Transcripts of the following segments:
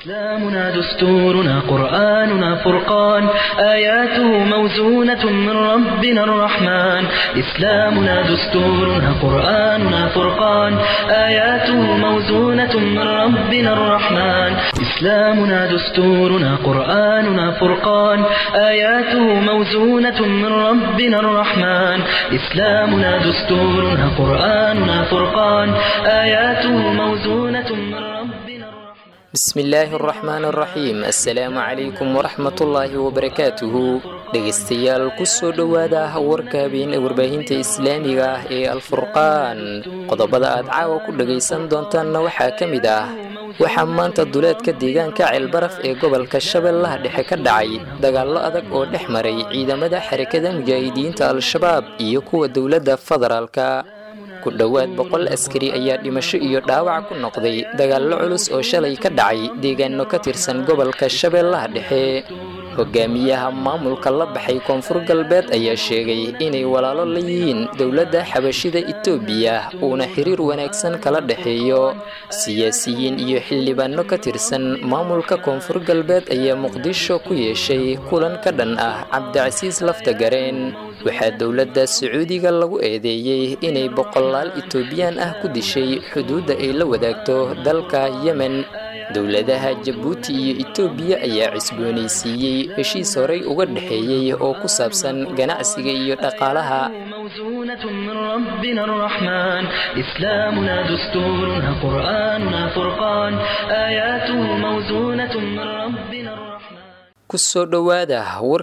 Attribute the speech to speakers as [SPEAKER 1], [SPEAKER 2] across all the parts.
[SPEAKER 1] إسلامنا دستورنا قرآننا فرقان آياته موزونة من ربنا الرحمن إسلامنا دستورنا قرآننا فرقان آياته موزونة من ربنا الرحمن إسلامنا دستورنا قرآننا فرقان آياته موزونة من ربنا الرحمن إسلامنا دستورنا قرآننا فرقان آياته موزونة من ربنا الرحمن
[SPEAKER 2] بسم الله الرحمن الرحيم السلام عليكم ورحمة الله وبركاته dhegeystayaal kusoo dhawaada warkaabeen warbaahinta islaamiga ah ee alfurqaan qodobada aad caawa ku dhageysan doontaanna waxaa ka mid ah waxaa maanta duleedka deegaanka ceelbaraf ee gobolka shabeellaha dhexe ka dhacay dagaallo adag oo dhex maray ciidamada xarakada mujaahidiinta al-shabaab iyo kuwa dowladda federaalka ku dhowaad 100 askari ayaa dhimasho iyo dhaawac ku noqday dagaallo culus oo shalay ka dhacay deegaano ka tirsan gobolka shabeellaha dhexe hogaamiyaha maamulka la baxay koonfur galbeed ayaa sheegay inay walaalo la yihiin dowladda xabashida Itoobiya uuna xiriir wanaagsan kala dhaxeeyo siyaasiyiin iyo xildhibaano ka tirsan maamulka koonfur galbeed ayaa muqdisho ku yeeshay kulan ka dhan ah Cabdicasiis Laftagareen waxaa dowladda Sacuudiga lagu eedeeyay inay boqolaal Itoobiyaan ah ku dishay xuduudda ay la wadaagto dalka Yemen dowladaha Djibouti iyo Itoobiya ayaa cusboonaysiiyay heshiis horey uga dhaxeeyay oo ku saabsan ganacsiga iyo dhaqaalaha
[SPEAKER 1] موزونة من ربنا الرحمن إسلامنا دستورنا قرآننا فرقان آياته موزونة من ربنا الرحمن
[SPEAKER 2] kusoo dhawaada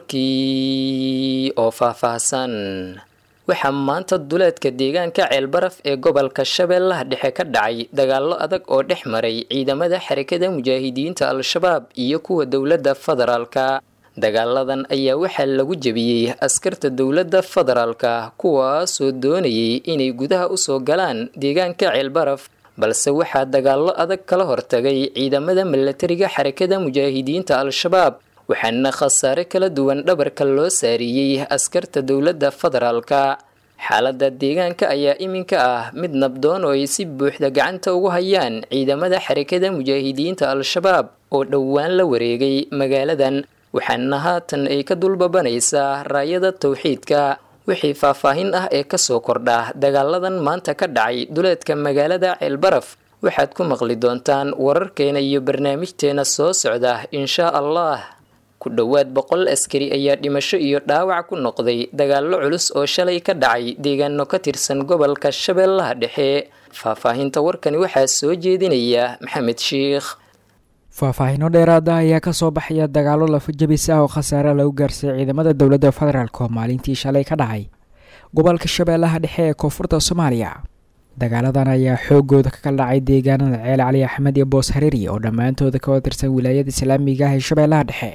[SPEAKER 2] warkii oo faahfaahsan waxaa maanta duleedka deegaanka ceelbaraf ee gobolka shabeellaha dhexe ka dhacay dagaallo adag oo dhex maray ciidamada xarakada mujaahidiinta al-shabaab iyo kuwa dowladda federaalka dagaaladan ayaa waxaa lagu jebiyey askarta dowladda federaalka kuwaasoo doonayay inay gudaha usoo galaan deegaanka ceelbaraf balse waxaa dagaallo adag kala hortagay ciidamada milatariga xarakada mujaahidiinta al-shabaab waxaana khasaare kala duwan dhabarka loo saariyey askarta dowladda federaalka xaaladda deegaanka ayaa iminka ah mid nabdoon oo ay si buuxda gacanta ugu hayaan ciidamada xarakada mujaahidiinta al-shabaab oo dhowaan la wareegay magaaladan waxaana haatan ay ka dulbabanaysaa raayada tawxiidka wixii faahfaahin ah ee kasoo kordha dagaaladan maanta ka dhacay duleedka magaalada ceelbaraf waxaad ku maqli doontaan wararkeena iyo barnaamijteena soo socda insha allah ku dhowaad 100 askari ayaa dhimasho iyo dhaawac ku noqday dagaallo culus oo shalay ka dhacay deegaano ka tirsan gobolka shabeellaha dhexe faahfaahinta warkani waxaa soo jeedinaya maxamed sheekh
[SPEAKER 3] faahfaahino dheeraad ah ayaa ka soo baxaya dagaallo lafajabis ah oo khasaare lagu gaarsiiyay ciidamada dowladda federaalka oo maalintii shalay ka dhacay gobolka shabeellaha dhexe ee koonfurta Soomaaliya dagaaladan ayaa xoogooda ka kala dhacay deegaanada Ceel Cali Axmed iyo Boos Hareeri oo dhammaantood ka tirsan wilaayada Islaamiga ah ee Shabeellaha Dhexe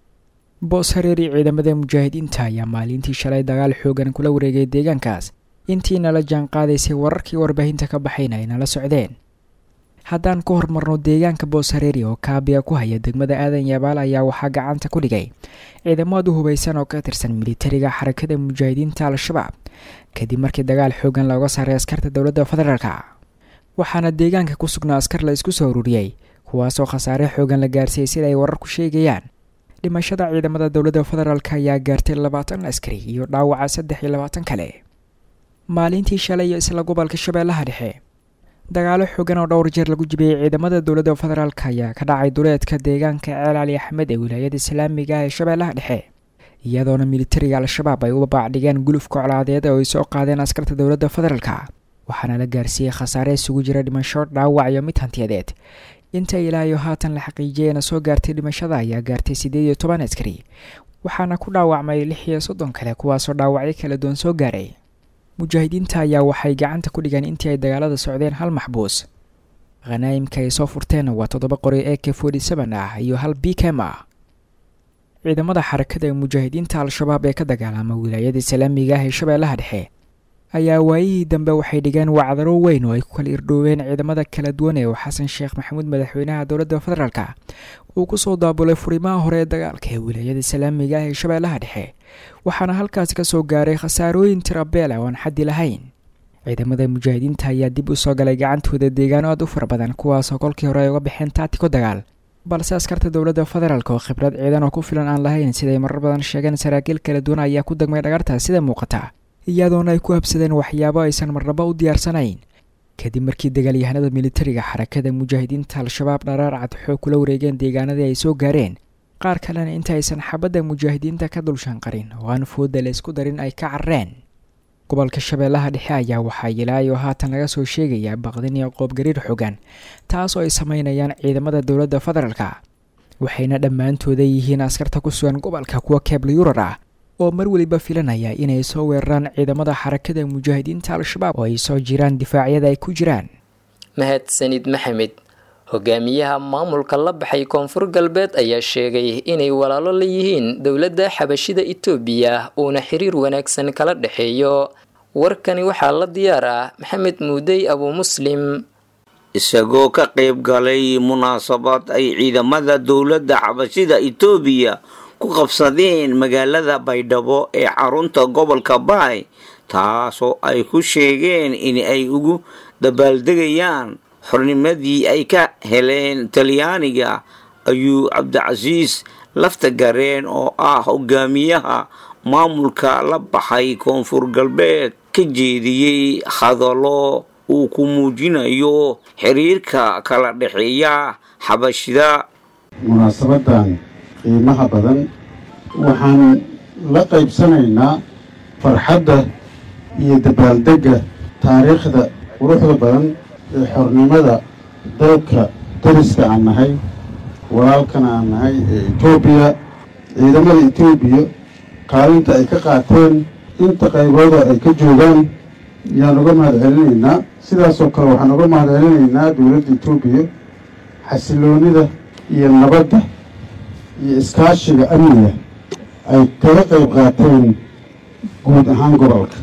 [SPEAKER 3] Boos Hareeri ciidamada mujaahidiinta ayaa maalintii shalay dagaal xoogan kula wareegay deegaankaas intiina la jaan qaadaysay wararkii warbaahinta ka baxayna ay la socdeen haddaan ku hormarno deegaanka Boos Hareeri oo kaabiya ku haya degmada Aadan Yabaal ayaa waxaa gacanta ku dhigay ciidamada hubeysan oo ka tirsan militariga xarakada mujaahidiinta al-shabaab kadib markii dagaal xoogan looga saaray askarta dowladda federaalka waxaana deegaanka ku sugnaa askar la isku soo ururiyay kuwaasoo khasaare xoogan la gaarsiiyay sida ay wararku sheegayaan dhimashada ciidamada dowladda federaalka ayaa gaartay 20 askari iyo dhaawaca 23 kale maalintii shalay isla gobolka shabeellaha dhexe dagaalo xoogan oo dhowr jeer lagu jibiyay ciidamada dowladda federaalka ayaa ka dhacay duleedka deegaanka Ceel Cali Axmed ee wilaayada Islaamiga ah ee Shabeellaha Dhexe iyadoona militariga al-shabaab ay u baabacdhigeen gulufka colaadeed oo ay soo qaadeen askarta dowladda federaalka waxaana la gaarsiiyay khasaare isugu jira dhimasho dhaawac iyo mid hantiyadeed inta ilaayo haatan la xaqiijiyay soo gaartay dhimashada ayaa gaartay 18 askari waxaana ku dhaawacmay 36 kale kuwaasoo dhaawacyo kala duwan soo gaaray mujaahidiinta ayaa waxay gacanta ku dhigeen intii ay dagaalada socdeen hal maxbuus qanaa'imka ay soo furteen waa 7 qori AK47 ah iyo hal BKM ah ciidamada xarakada mujaahidiinta al-shabaab ee ka dagaalama wilaayada Islaamiga ah ee Shabeellaha Dhexe ayaa waayihii dambe waxay dhigeen wacdaro weyn oo ay ku kala irdhooween ciidamada kala duwan ee Xasan Sheekh Maxamuud madaxweynaha dowladda federaalka uu ku soo daabulay furimaha hore ee dagaalka ee wilaayada Islaamiga ah ee Shabeellaha Dhexe waxaana halkaas ka soo gaaray khasaarooyin tirabeel ah oo aan xaddi lahayn ciidamada mujaahidiinta ayaa dib u soo galay gacantooda deegaano aad u fara badan kuwaas oo kolkii hore ay uga bixeen taatiko dagaal balse askarta dowladda federaalk oo khibrad ciidan oo ku filan aan lahayn siday marar badan sheegeen saraakiil kala duwan ayaa ku degmay dhagarta sida muuqata iyadoona ay ku habsadeen waxyaabo aysan marnaba u diyaarsanayn kadib markii dagaalyahanada militariga xarakada mujaahidiinta al-shabaab dharaar cad xoog kula wareegeen deegaanadii ay soo gaareen qaar kalena inta aysan xabadda mujaahidiinta ka dulshanqarin oo aan fooda la isku darin ay ka carreen gobolka shabeellaha dhexe ayaa waxaa ilaayo haatan laga soo sheegayaa baqdin iyo qoobgariir xogan taas oo ay samaynayaan ciidamada dowladda federaalka waxayna dhammaantooda yihiin askarta ku sugan gobolka kuwa keebla yurar ah oo mar weliba filanaya inay soo weeraraan ciidamada xarakada mujaahidiinta al-shabaab oo ay soo jiraan difaacyada ay ku jiraan.
[SPEAKER 2] mahadsanid maxamed. hogaamiyaha maamulka la baxay koonfur galbeed ayaa sheegay inay walaalo la yihiin dowladda xabashida Itoobiya uuna xiriir wanaagsan kala dhaxeeyo. warkani waxaa la diyaar ah maxamed muudey abu muslim
[SPEAKER 4] isagoo ka qayb galay munaasabad ay ciidamada dowladda xabashida Itoobiya ku qabsadeen magaalada Baydhabo ee xarunta gobolka Baay taasoo ay ku sheegeen in ay ugu dabaaldegayaan xornimadii ay ka heleen Talyaaniga ayuu Cabdicasiis Laftagareen oo ah hogaamiyaha maamulka la baxay koonfur galbeed ka jeediyey hadallo uu ku muujinayo xiriirka kala dhaxeeya xabashida.
[SPEAKER 5] munaasabadan qiimaha badan waxaan la qaybsanaynaa farxadda iyo dabaaldegga taariikhda quruxda badan ee xornimada dalka dariska aan nahay walaalkana aan nahay ee Itoobiya. ciidamada Itoobiya kaalinta ay ka qaateen inta qaybooda ay ka joogaan yaan uga mahadcelinaynaa. sidaasoo kale waxaan uga mahadcelinaynaa dowladda Itoobiya xasiloonida iyo nabadda iyo iskaashiga amniga ay kaga qayb qaateen guud ahaan gobolka.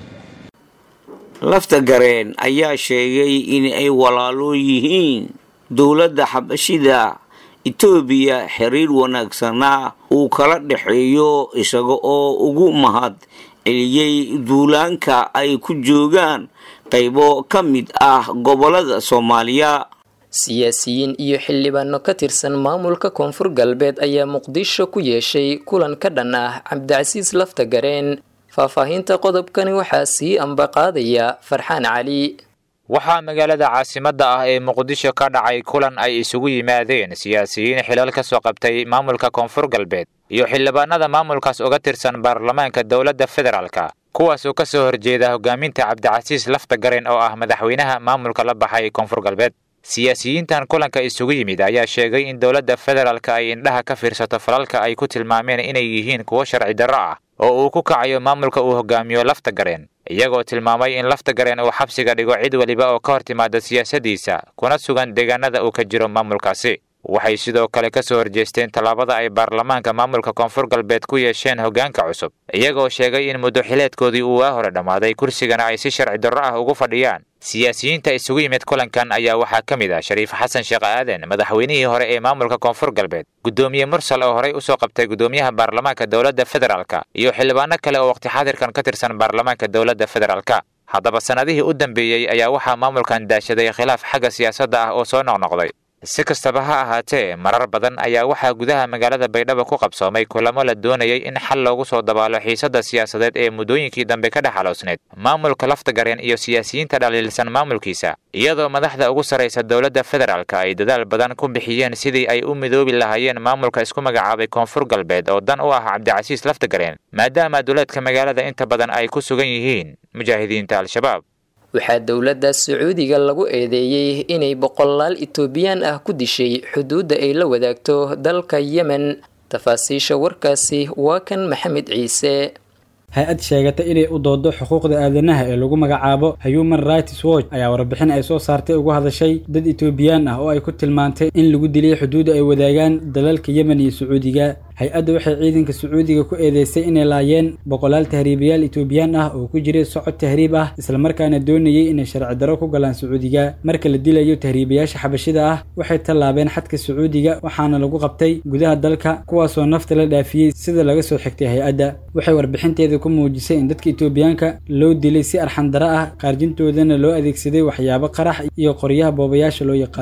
[SPEAKER 4] Laftagareen ayaa sheegay in ay walaalo yihiin dowladda xabashida Itoobiya xiriir wanaagsana uu kala dhaxeeyo isaga oo ugu mahad celiyay duulaanka ay ku joogaan qaybo ka mid ah gobolada Soomaaliya.
[SPEAKER 2] siyaasiyiin iyo xildhibaano ka tirsan maamulka koonfur galbeed ayaa muqdisho ku yeeshay kulan ka dhan ah Cabdicasiis Laftagareen. faahfaahinta qodobkani waxaa sii ambaqaadaya Farxaan Cali.
[SPEAKER 6] waxaa magaalada caasimadda ah ee Muqdisho ka dhacay kulan ay isugu yimaadeen siyaasiyiin xilal ka soo qabtay maamulka koonfur galbeed iyo xildhibaanada maamulkaas uga tirsan baarlamaanka dowladda federaalka kuwaas oo ka soo horjeeda hogaaminta Cabdicasiis Laftagareen oo ah madaxweynaha maamulka la baxay koonfur galbeed. siyaasiyiintan kulanka isugu yimid ayaa sheegay in dowladda federaalka ay indhaha ka fiirsato falalka ay ku tilmaameen inay yihiin kuwo sharci darro ah oo uu ku kacayo maamulka uu hogaamiyo Laftagareen iyagoo tilmaamay in Laftagareen uu xabsiga dhigo cid waliba oo ka hor timaada siyaasadiisa kuna sugan deegaanada uu ka jiro maamulkaasi. waxay sidoo kale ka soo horjeesteen talaabada ay baarlamaanka maamulka koonfur galbeed ku yeesheen hogaanka cusub iyagoo sheegay in muddo xileedkoodii uu hore dhamaaday kursigana ay si sharci darro ah ugu fadhiyaan. siyaasiyiinta isugu yimid kulankan ayaa waxaa ka mid ah Shariif Xasan Sheekh Aadan madaxweynihii hore ee maamulka koonfur galbeed, gudoomiye Mursal oo horey u soo qabtay gudoomiyaha baarlamaanka dowladda federaalka iyo xildhibaano kale oo waqti xaadirkan ka tirsan baarlamaanka dowladda federaalka. haddaba sanadihii u dambeeyay ayaa waxaa maamulkan daashaday khilaaf xagga siyaasadda ah oo soo noqnoqday. si kastaba ha ahaatee marar badan ayaa waxaa gudaha magaalada Baydhabo ku qabsoomay kulamo la doonayay in xal loogu soo dabaalo xiisadda siyaasadeed ee muddooyinkii dambe ka dhaxaloosneed maamulka Laftagareen iyo siyaasiyiinta dhaliilsan maamulkiisa iyadoo madaxda ugu sareysa dowladda federaalka ay dadaal badan ku bixiyeen sidii ay u midoobi lahaayeen maamulka isku magacaabay koonfur galbeed oo dan u ah Cabdicasiis Laftagareen maadaama dowladka magaalada inta badan ay ku sugan yihiin mujaahidiinta al-shabaab.
[SPEAKER 2] waxaa dowladda Sacuudiga lagu eedeeyay inay boqolaal Itoobiyaan ah ku dishay xuduudda ay la wadaagto dalka Yemen. tafaasiisha warkaasi waa kan Maxamed Ciise.
[SPEAKER 7] hay-ad sheegata inay u doodo xuquuqda aadanaha ee lagu magacaabo Human Rights Watch ayaa warbixin ay soo saartay uga hadashay dad Itoobiyaan ah oo ay ku tilmaantay in lagu dilay xuduudda ay wadaagaan dalalka Yemen iyo Sacuudiga. hay-adda waxay ciidanka Sacuudiga ku eedeysay inay laayeen boqolaal tahriibayaal Itoobiyaan ah oo ku jiray socod tahriib ah isla markaana doonayay inay sharci darro ku galaan Sacuudiga. marka la dilayo tahriibayaasha xabashida ah waxay tallaabeen xadka Sacuudiga waxaana lagu qabtay gudaha dalka kuwaasoo nafta la dhaafiyay sida laga soo xigtay hay-adda. waxay warbixinteeda ku muujisay in dadka Itoobiyaanka loo dilay si arxan darro ah qaarjintoodana loo adeegsaday waxyaabo qarax iyo qoryaha boobayaasha loo yaqaano.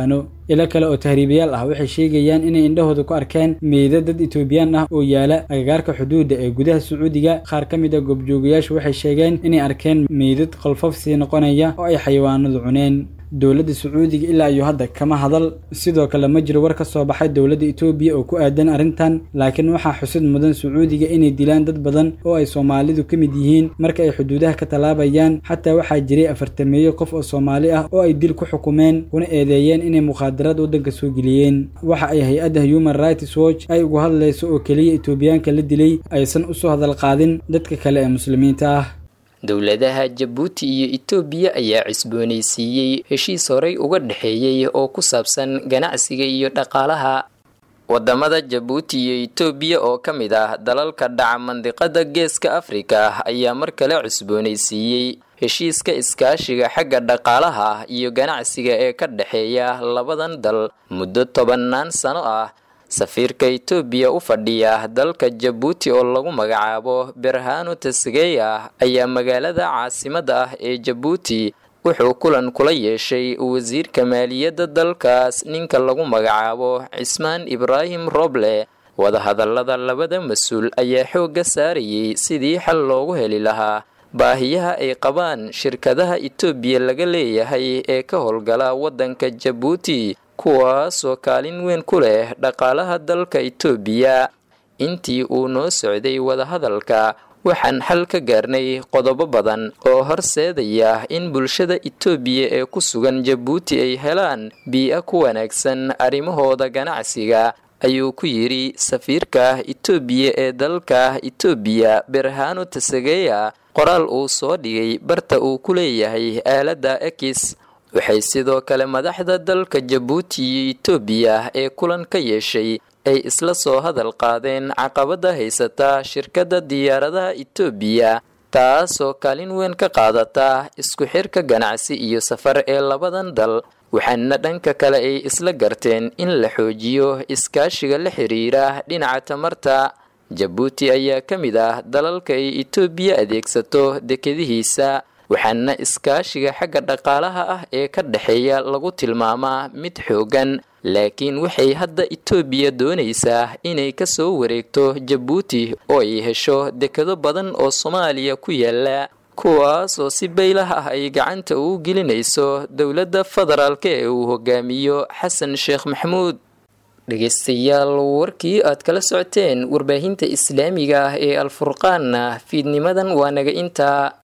[SPEAKER 7] ila kale oo tahriibayaal ah waxay sheegayaan inay indhahooda ku arkeen meydad dad Itoobiyaan ah oo yaala agagaarka xuduudda ee gudaha Sacuudiga. qaar ka mid ah goobjoogayaashu waxay sheegeen inay arkeen meydad qolfof sii noqonaya oo ay xayawaanadu cuneen. dowladda Sacuudiga ilaa iyo hadda kama hadal, sidoo kale ma jiro war ka soo baxay dowladda Itoobiya oo ku aadan arrintan, laakiin waxaa xusid mudan Sacuudiga inay dilaan dad badan oo ay Soomaalidu ka mid yihiin marka ay xuduudaha ka talaabayaan. xataa waxaa jiray 40 qof oo Soomaali ah oo ay dil ku xukumeen kuna eedeeyeen inay muqaadaraad waddanka soo geliyeen. waxa ay hay'adda Human Rights Watch ay uga hadlayso oo kaliya Itoobiyaanka la dilay aysan u soo hadal qaadin dadka kale ee muslimiinta ah.
[SPEAKER 2] dowladaha Jabuuti iyo Itoobiya ayaa cusboonaysiiyay heshiis horey uga dhaxeeyay oo ku saabsan ganacsiga iyo dhaqaalaha. wadamada Jabuuti iyo Itoobiya oo ka mid ah dalalka dhaca mandiqada Geeska Afrika ayaa mar kale cusboonaysiiyay heshiiska iskaashiga xagga dhaqaalaha iyo ganacsiga ee ka dhaxeeya labadan dal muddo 10 sano ah. safiirka Itoobiya u fadhiya dalka Jabuuti oo lagu magacaabo Berhanu Tasgeya ayaa magaalada caasimada ah ee Jabuuti wuxuu kulan kula yeeshay wasiirka maaliyadda dalkaas ninka lagu magacaabo Cismaan Ibrahim Roble. wadahadalada labada mas'uul ayaa xooga saarayay sidii xal loogu heli lahaa baahiyaha ay qabaan shirkadaha Itoobiya laga leeyahay ee ka howlgala waddanka Jabuuti kuwaasoo kaalin weyn ku leh dhaqaalaha dalka Itoobiya. intii uu noo socday wadahadalka waxaan xal ka gaarnay qodobo badan oo horseedaya in bulshada Itoobiya ee ku sugan Jabuuti ay helaan bii'o ku wanaagsan arrimahooda ganacsiga, ayuu ku yiri safiirka Itoobiya ee dalka Itoobiya Berhanu Tasgeya qoraal uu soo dhigay barta uu ku leeyahay aaladda X. waxay sidoo kale madaxda dalka Jabuuti iyo Itoobiya ee kulan ka yeeshay ay isla soo hadal qaadeen caqabada haysata shirkadda diyaaradaha Itoobiya taasoo kaalin weyn ka qaadata isku xirka ganacsi iyo safar ee labadan dal. waxaana dhanka kale ay isla garteen in la xoojiyo iskaashiga la xiriira dhinaca tamarta. Jabuuti ayaa ka mid ah dalalka ay Itoobiya adeegsato dekadihiisa, waxaana iskaashiga xagga dhaqaalaha ah ee ka dhaxeeya lagu tilmaamaa mid xoogan. laakiin waxay hadda Itoobiya doonaysaa inay ka soo wareegto Jabuuti oo ay hesho dekado badan oo Soomaaliya ku yaala, kuwaas oo si baylah ah ay gacanta ugu gelinayso dowladda federaalka ee uu hogaamiyo Xasan Sheekh Maxamuud. dhegeystayaal warkii aad kala socoteen warbaahinta islaamiga ah ee Al Furqaan fiidnimadan waa naga intaa.